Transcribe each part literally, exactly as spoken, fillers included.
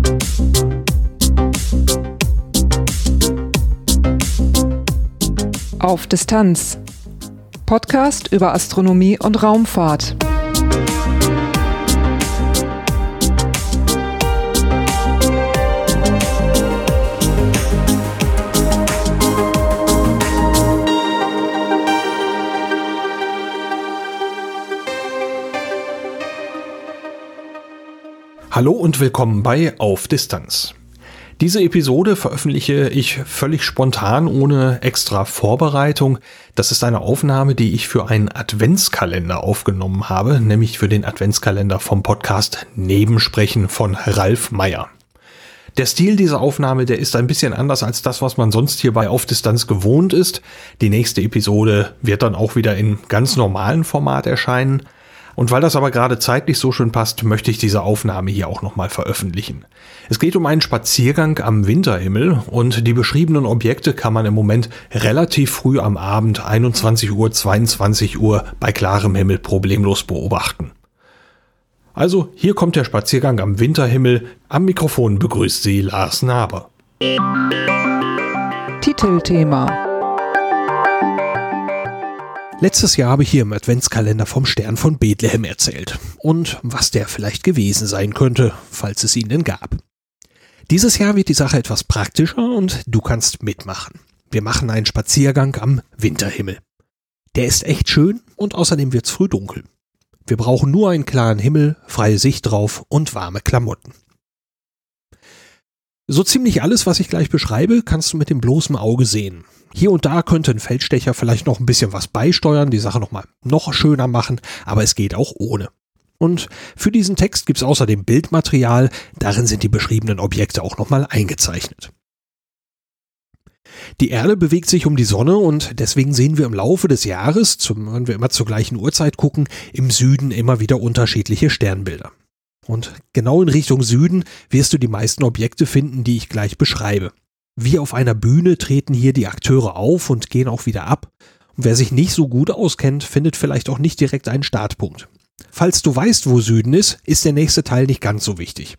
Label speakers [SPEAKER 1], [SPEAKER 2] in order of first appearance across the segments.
[SPEAKER 1] Auf Distanz. Podcast über Astronomie und Raumfahrt.
[SPEAKER 2] Hallo und willkommen bei Auf Distanz. Diese Episode veröffentliche ich völlig spontan, ohne extra Vorbereitung. Das ist eine Aufnahme, die ich für einen Adventskalender aufgenommen habe, nämlich für den Adventskalender vom Podcast Nebensprechen von Ralf Meyer. Der Stil dieser Aufnahme, der ist ein bisschen anders als das, was man sonst hier bei Auf Distanz gewohnt ist. Die nächste Episode wird dann auch wieder in ganz normalen Format erscheinen. Und weil das aber gerade zeitlich so schön passt, möchte ich diese Aufnahme hier auch nochmal veröffentlichen. Es geht um einen Spaziergang am Winterhimmel und die beschriebenen Objekte kann man im Moment relativ früh am Abend, einundzwanzig Uhr, zweiundzwanzig Uhr, bei klarem Himmel problemlos beobachten. Also, hier kommt der Spaziergang am Winterhimmel. Am Mikrofon begrüßt Sie Lars Naber.
[SPEAKER 1] Titelthema.
[SPEAKER 2] Letztes Jahr habe ich hier im Adventskalender vom Stern von Bethlehem erzählt und was der vielleicht gewesen sein könnte, falls es ihn denn gab. Dieses Jahr wird die Sache etwas praktischer und du kannst mitmachen. Wir machen einen Spaziergang am Winterhimmel. Der ist echt schön und außerdem wird's früh dunkel. Wir brauchen nur einen klaren Himmel, freie Sicht drauf und warme Klamotten. So ziemlich alles, was ich gleich beschreibe, kannst du mit dem bloßen Auge sehen. Hier und da könnte ein Feldstecher vielleicht noch ein bisschen was beisteuern, die Sache nochmal noch schöner machen, aber es geht auch ohne. Und für diesen Text gibt's außerdem Bildmaterial, darin sind die beschriebenen Objekte auch nochmal eingezeichnet. Die Erde bewegt sich um die Sonne und deswegen sehen wir im Laufe des Jahres, zum, wenn wir immer zur gleichen Uhrzeit gucken, im Süden immer wieder unterschiedliche Sternbilder. Und genau in Richtung Süden wirst du die meisten Objekte finden, die ich gleich beschreibe. Wie auf einer Bühne treten hier die Akteure auf und gehen auch wieder ab. Und wer sich nicht so gut auskennt, findet vielleicht auch nicht direkt einen Startpunkt. Falls du weißt, wo Süden ist, ist der nächste Teil nicht ganz so wichtig.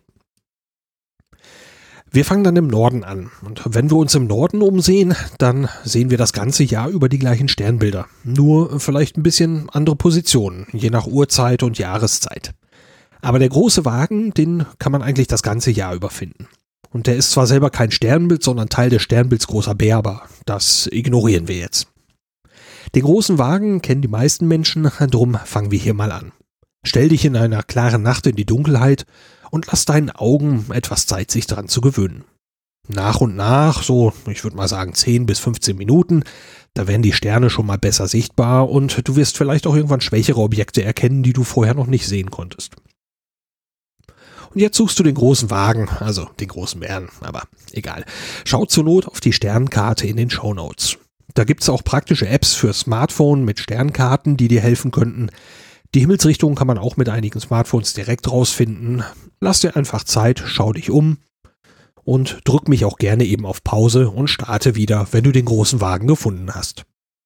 [SPEAKER 2] Wir fangen dann im Norden an. Und wenn wir uns im Norden umsehen, dann sehen wir das ganze Jahr über die gleichen Sternbilder. Nur vielleicht ein bisschen andere Positionen, je nach Uhrzeit und Jahreszeit. Aber der große Wagen, den kann man eigentlich das ganze Jahr über finden. Und der ist zwar selber kein Sternbild, sondern Teil des Sternbilds Großer Bär, aber das ignorieren wir jetzt. Den großen Wagen kennen die meisten Menschen, drum fangen wir hier mal an. Stell dich in einer klaren Nacht in die Dunkelheit und lass deinen Augen etwas Zeit, sich daran zu gewöhnen. Nach und nach, so ich würde mal sagen zehn bis fünfzehn Minuten, da werden die Sterne schon mal besser sichtbar und du wirst vielleicht auch irgendwann schwächere Objekte erkennen, die du vorher noch nicht sehen konntest. Und jetzt suchst du den großen Wagen, also den großen Bären, aber egal. Schau zur Not auf die Sternkarte in den Shownotes. Da gibt's auch praktische Apps für Smartphone mit Sternkarten, die dir helfen könnten. Die Himmelsrichtung kann man auch mit einigen Smartphones direkt rausfinden. Lass dir einfach Zeit, schau dich um und drück mich auch gerne eben auf Pause und starte wieder, wenn du den großen Wagen gefunden hast.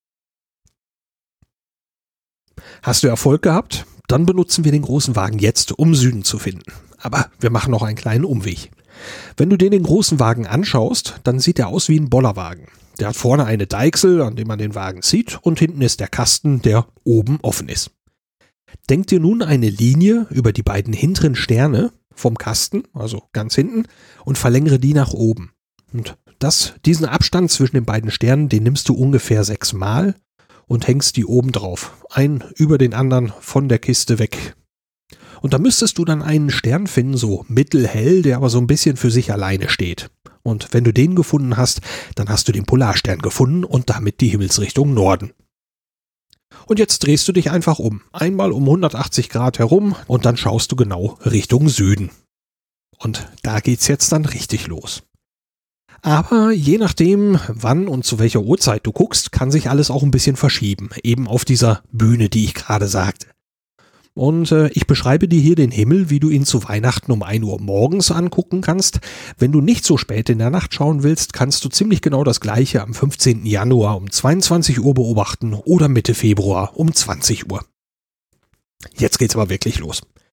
[SPEAKER 2] Hast du Erfolg gehabt? Dann benutzen wir den großen Wagen jetzt, um Süden zu finden. Aber wir machen noch einen kleinen Umweg. Wenn du dir den großen Wagen anschaust, dann sieht er aus wie ein Bollerwagen. Der hat vorne eine Deichsel, an dem man den Wagen zieht, und hinten ist der Kasten, der oben offen ist. Denk dir nun eine Linie über die beiden hinteren Sterne vom Kasten, also ganz hinten, und verlängere die nach oben. Und das, diesen Abstand zwischen den beiden Sternen, den nimmst du ungefähr sechsmal und hängst die oben drauf. Einen über den anderen von der Kiste weg. Und da müsstest du dann einen Stern finden, so mittelhell, der aber so ein bisschen für sich alleine steht. Und wenn du den gefunden hast, dann hast du den Polarstern gefunden und damit die Himmelsrichtung Norden. Und jetzt drehst du dich einfach um. Einmal um hundertachtzig Grad herum und dann schaust du genau Richtung Süden. Und da geht's jetzt dann richtig los. Aber je nachdem, wann und zu welcher Uhrzeit du guckst, kann sich alles auch ein bisschen verschieben. Eben auf dieser Bühne, die ich gerade sagte. Und äh, ich beschreibe dir hier den Himmel, wie du ihn zu Weihnachten um ein Uhr morgens angucken kannst. Wenn du nicht so spät in der Nacht schauen willst, kannst du ziemlich genau das gleiche am fünfzehnten Januar um zweiundzwanzig Uhr beobachten oder Mitte Februar um zwanzig Uhr. Jetzt geht's aber wirklich los.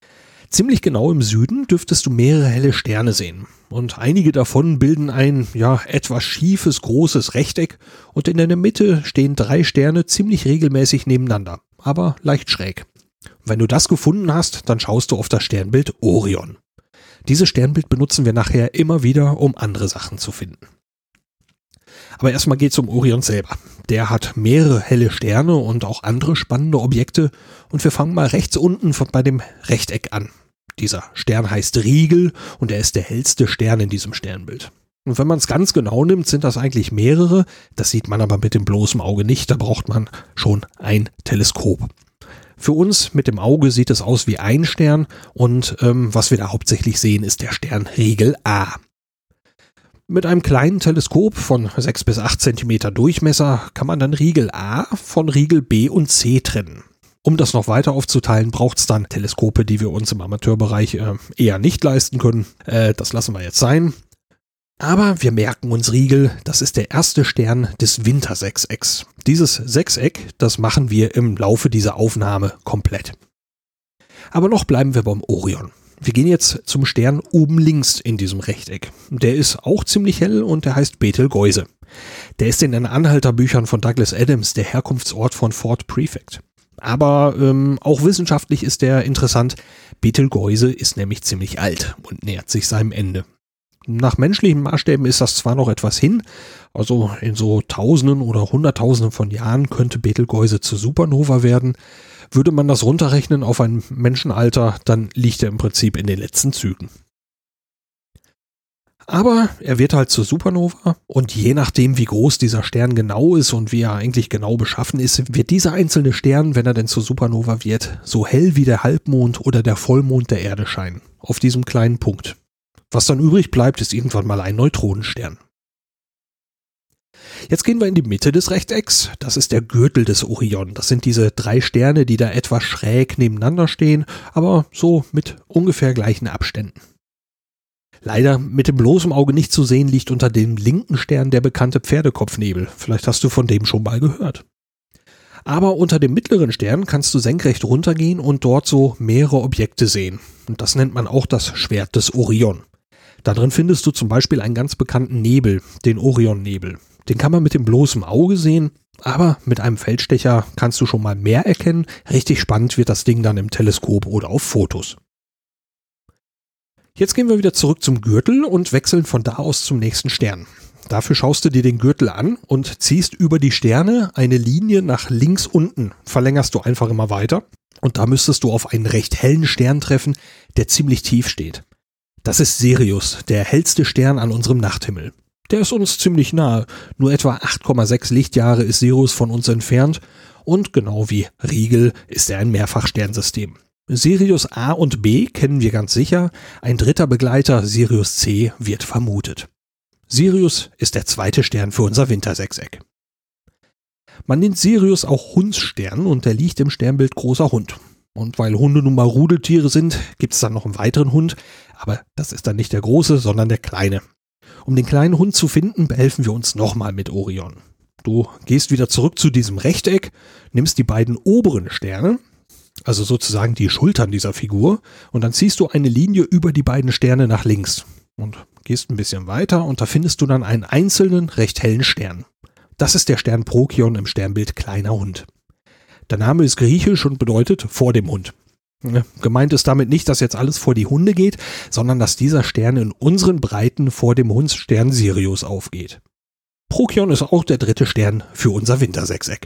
[SPEAKER 2] Ziemlich genau im Süden dürftest du mehrere helle Sterne sehen. Und einige davon bilden ein, ja, etwas schiefes, großes Rechteck und in der Mitte stehen drei Sterne ziemlich regelmäßig nebeneinander, aber leicht schräg. Wenn du das gefunden hast, dann schaust du auf das Sternbild Orion. Dieses Sternbild benutzen wir nachher immer wieder, um andere Sachen zu finden. Aber erstmal geht's um Orion selber. Der hat mehrere helle Sterne und auch andere spannende Objekte und wir fangen mal rechts unten von, bei dem Rechteck an. Dieser Stern heißt Rigel und er ist der hellste Stern in diesem Sternbild. Und wenn man es ganz genau nimmt, sind das eigentlich mehrere. Das sieht man aber mit dem bloßen Auge nicht, da braucht man schon ein Teleskop. Für uns mit dem Auge sieht es aus wie ein Stern und ähm, was wir da hauptsächlich sehen, ist der Stern Rigel A. Mit einem kleinen Teleskop von sechs bis acht Zentimeter Durchmesser kann man dann Rigel A von Rigel B und C trennen. Um das noch weiter aufzuteilen, braucht es dann Teleskope, die wir uns im Amateurbereich äh, eher nicht leisten können. Äh, das lassen wir jetzt sein. Aber wir merken uns Rigel, das ist der erste Stern des Wintersechsecks. Dieses Sechseck, das machen wir im Laufe dieser Aufnahme komplett. Aber noch bleiben wir beim Orion. Wir gehen jetzt zum Stern oben links in diesem Rechteck. Der ist auch ziemlich hell und der heißt Betelgeuse. Der ist in den Anhalterbüchern von Douglas Adams der Herkunftsort von Fort Prefect. Aber ähm, auch wissenschaftlich ist der interessant. Betelgeuse ist nämlich ziemlich alt und nähert sich seinem Ende. Nach menschlichen Maßstäben ist das zwar noch etwas hin, also in so Tausenden oder Hunderttausenden von Jahren könnte Betelgeuse zur Supernova werden. Würde man das runterrechnen auf ein Menschenalter, dann liegt er im Prinzip in den letzten Zügen. Aber er wird halt zur Supernova und je nachdem, wie groß dieser Stern genau ist und wie er eigentlich genau beschaffen ist, wird dieser einzelne Stern, wenn er denn zur Supernova wird, so hell wie der Halbmond oder der Vollmond der Erde scheinen. Auf diesem kleinen Punkt. Was dann übrig bleibt, ist irgendwann mal ein Neutronenstern. Jetzt gehen wir in die Mitte des Rechtecks. Das ist der Gürtel des Orion. Das sind diese drei Sterne, die da etwas schräg nebeneinander stehen, aber so mit ungefähr gleichen Abständen. Leider mit dem bloßen Auge nicht zu sehen, liegt unter dem linken Stern der bekannte Pferdekopfnebel. Vielleicht hast du von dem schon mal gehört. Aber unter dem mittleren Stern kannst du senkrecht runtergehen und dort so mehrere Objekte sehen. Und das nennt man auch das Schwert des Orion. Darin findest du zum Beispiel einen ganz bekannten Nebel, den Orionnebel. Den kann man mit dem bloßen Auge sehen, aber mit einem Feldstecher kannst du schon mal mehr erkennen. Richtig spannend wird das Ding dann im Teleskop oder auf Fotos. Jetzt gehen wir wieder zurück zum Gürtel und wechseln von da aus zum nächsten Stern. Dafür schaust du dir den Gürtel an und ziehst über die Sterne eine Linie nach links unten. Verlängerst du einfach immer weiter und da müsstest du auf einen recht hellen Stern treffen, der ziemlich tief steht. Das ist Sirius, der hellste Stern an unserem Nachthimmel. Der ist uns ziemlich nahe. Nur etwa acht Komma sechs Lichtjahre ist Sirius von uns entfernt und genau wie Rigel ist er ein Mehrfachsternsystem. Sirius A und B kennen wir ganz sicher, ein dritter Begleiter, Sirius C, wird vermutet. Sirius ist der zweite Stern für unser Wintersechseck. Man nennt Sirius auch Hundsstern und der liegt im Sternbild Großer Hund. Und weil Hunde nun mal Rudeltiere sind, gibt es dann noch einen weiteren Hund, aber das ist dann nicht der große, sondern der kleine. Um den kleinen Hund zu finden, behelfen wir uns nochmal mit Orion. Du gehst wieder zurück zu diesem Rechteck, nimmst die beiden oberen Sterne, also sozusagen die Schultern dieser Figur, und dann ziehst du eine Linie über die beiden Sterne nach links und gehst ein bisschen weiter und da findest du dann einen einzelnen, recht hellen Stern. Das ist der Stern Prokion im Sternbild Kleiner Hund. Der Name ist griechisch und bedeutet vor dem Hund. Gemeint ist damit nicht, dass jetzt alles vor die Hunde geht, sondern dass dieser Stern in unseren Breiten vor dem Hundsstern Sirius aufgeht. Prokion ist auch der dritte Stern für unser Wintersechseck.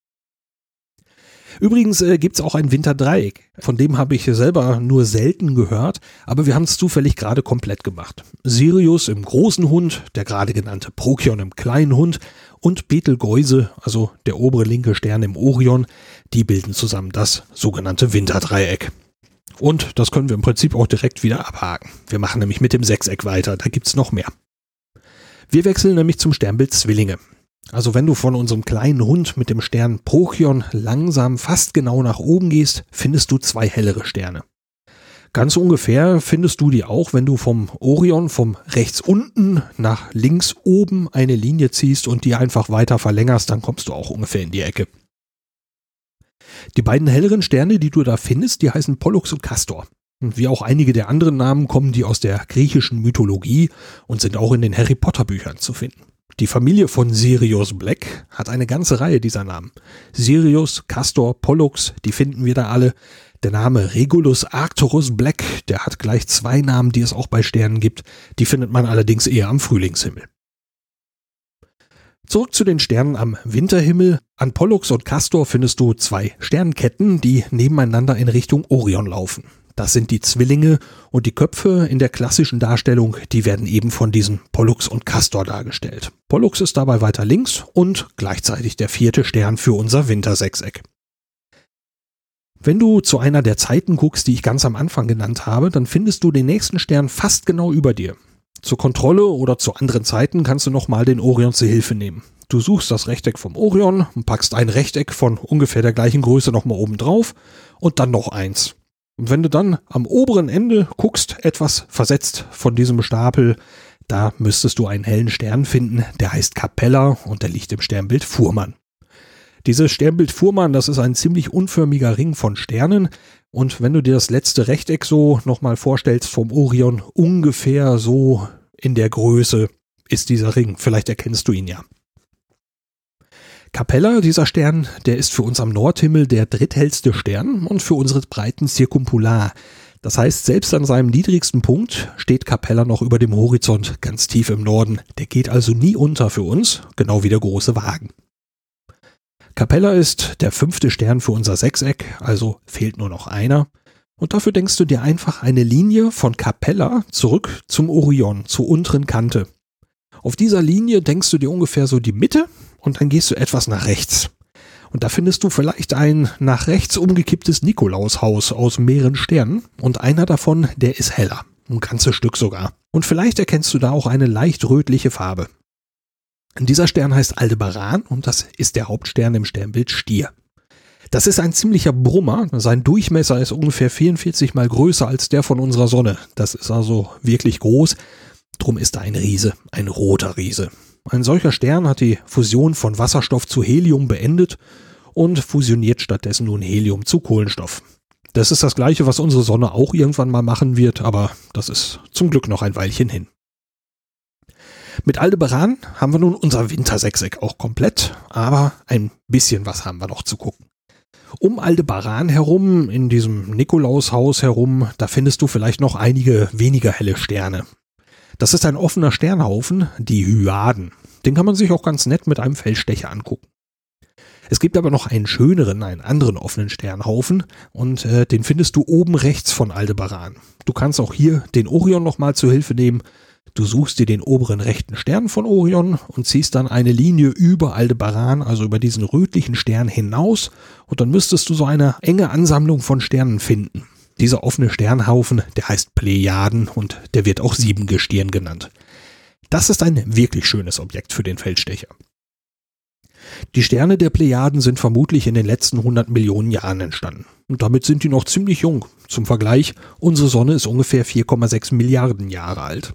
[SPEAKER 2] Übrigens äh, gibt es auch ein Winterdreieck. Von dem habe ich selber nur selten gehört, aber wir haben es zufällig gerade komplett gemacht. Sirius im großen Hund, der gerade genannte Prokion im kleinen Hund und Betelgeuse, also der obere linke Stern im Orion, die bilden zusammen das sogenannte Winterdreieck. Und das können wir im Prinzip auch direkt wieder abhaken. Wir machen nämlich mit dem Sechseck weiter, da gibt's noch mehr. Wir wechseln nämlich zum Sternbild Zwillinge. Also wenn du von unserem kleinen Hund mit dem Stern Prokion langsam fast genau nach oben gehst, findest du zwei hellere Sterne. Ganz ungefähr findest du die auch, wenn du vom Orion vom rechts unten nach links oben eine Linie ziehst und die einfach weiter verlängerst, dann kommst du auch ungefähr in die Ecke. Die beiden helleren Sterne, die du da findest, die heißen Pollux und Castor. Wie auch einige der anderen Namen kommen die aus der griechischen Mythologie und sind auch in den Harry Potter Büchern zu finden. Die Familie von Sirius Black hat eine ganze Reihe dieser Namen. Sirius, Castor, Pollux, die finden wir da alle. Der Name Regulus Arcturus Black, der hat gleich zwei Namen, die es auch bei Sternen gibt. Die findet man allerdings eher am Frühlingshimmel. Zurück zu den Sternen am Winterhimmel. An Pollux und Castor findest du zwei Sternketten, die nebeneinander in Richtung Orion laufen. Das sind die Zwillinge und die Köpfe in der klassischen Darstellung, die werden eben von diesen Pollux und Castor dargestellt. Pollux ist dabei weiter links und gleichzeitig der vierte Stern für unser Wintersechseck. Wenn du zu einer der Zeiten guckst, die ich ganz am Anfang genannt habe, dann findest du den nächsten Stern fast genau über dir. Zur Kontrolle oder zu anderen Zeiten kannst du nochmal den Orion zur Hilfe nehmen. Du suchst das Rechteck vom Orion und packst ein Rechteck von ungefähr der gleichen Größe nochmal oben drauf und dann noch eins. Und wenn du dann am oberen Ende guckst, etwas versetzt von diesem Stapel, da müsstest du einen hellen Stern finden, der heißt Capella und der liegt im Sternbild Fuhrmann. Dieses Sternbild Fuhrmann, das ist ein ziemlich unförmiger Ring von Sternen und wenn du dir das letzte Rechteck so nochmal vorstellst vom Orion, ungefähr so in der Größe ist dieser Ring, vielleicht erkennst du ihn ja. Capella, dieser Stern, der ist für uns am Nordhimmel der dritthellste Stern und für unsere Breiten zirkumpolar. Das heißt, selbst an seinem niedrigsten Punkt steht Capella noch über dem Horizont ganz tief im Norden. Der geht also nie unter für uns, genau wie der große Wagen. Capella ist der fünfte Stern für unser Sechseck, also fehlt nur noch einer. Und dafür denkst du dir einfach eine Linie von Capella zurück zum Orion, zur unteren Kante. Auf dieser Linie denkst du dir ungefähr so die Mitte und dann gehst du etwas nach rechts. Und da findest du vielleicht ein nach rechts umgekipptes Nikolaushaus aus mehreren Sternen und einer davon, der ist heller, ein ganzes Stück sogar. Und vielleicht erkennst du da auch eine leicht rötliche Farbe. Dieser Stern heißt Aldebaran und das ist der Hauptstern im Sternbild Stier. Das ist ein ziemlicher Brummer, sein Durchmesser ist ungefähr vierundvierzig mal größer als der von unserer Sonne. Das ist also wirklich groß. Drum ist er ein Riese, ein roter Riese. Ein solcher Stern hat die Fusion von Wasserstoff zu Helium beendet und fusioniert stattdessen nun Helium zu Kohlenstoff. Das ist das Gleiche, was unsere Sonne auch irgendwann mal machen wird, aber das ist zum Glück noch ein Weilchen hin. Mit Aldebaran haben wir nun unser Wintersechseck auch komplett, aber ein bisschen was haben wir noch zu gucken. Um Aldebaran herum, in diesem Nikolaushaus herum, da findest du vielleicht noch einige weniger helle Sterne. Das ist ein offener Sternhaufen, die Hyaden. Den kann man sich auch ganz nett mit einem Feldstecher angucken. Es gibt aber noch einen schöneren, einen anderen offenen Sternhaufen und äh, den findest du oben rechts von Aldebaran. Du kannst auch hier den Orion nochmal zur Hilfe nehmen. Du suchst dir den oberen rechten Stern von Orion und ziehst dann eine Linie über Aldebaran, also über diesen rötlichen Stern hinaus und dann müsstest du so eine enge Ansammlung von Sternen finden. Dieser offene Sternhaufen, der heißt Plejaden und der wird auch Siebengestirn genannt. Das ist ein wirklich schönes Objekt für den Feldstecher. Die Sterne der Plejaden sind vermutlich in den letzten hundert Millionen Jahren entstanden. Und damit sind die noch ziemlich jung. Zum Vergleich, unsere Sonne ist ungefähr vier Komma sechs Milliarden Jahre alt.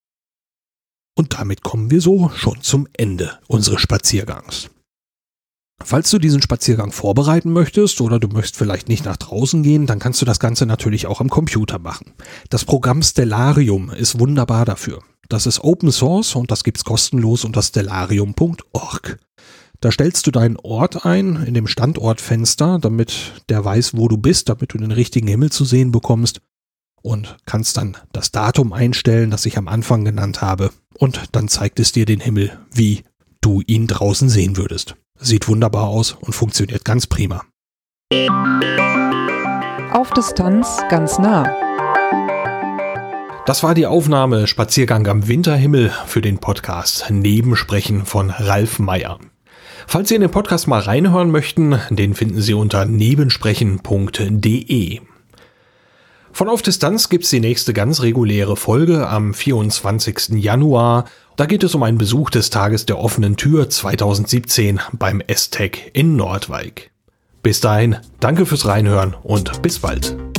[SPEAKER 2] Und damit kommen wir so schon zum Ende unseres Spaziergangs. Falls du diesen Spaziergang vorbereiten möchtest oder du möchtest vielleicht nicht nach draußen gehen, dann kannst du das Ganze natürlich auch am Computer machen. Das Programm Stellarium ist wunderbar dafür. Das ist Open Source und das gibt's kostenlos unter stellarium punkt org. Da stellst du deinen Ort ein in dem Standortfenster, damit der weiß, wo du bist, damit du den richtigen Himmel zu sehen bekommst und kannst dann das Datum einstellen, das ich am Anfang genannt habe und dann zeigt es dir den Himmel, wie du ihn draußen sehen würdest. Sieht wunderbar aus und funktioniert ganz prima.
[SPEAKER 1] Auf Distanz ganz nah.
[SPEAKER 2] Das war die Aufnahme Spaziergang am Winterhimmel für den Podcast Nebensprechen von Ralf Meyer. Falls Sie in den Podcast mal reinhören möchten, den finden Sie unter nebensprechen punkt de. Von Auf Distanz gibt's die nächste ganz reguläre Folge am vierundzwanzigsten Januar. Da geht es um einen Besuch des Tages der offenen Tür zweitausendsiebzehn beim S-Tech in Nordwijk. Bis dahin, danke fürs Reinhören und bis bald.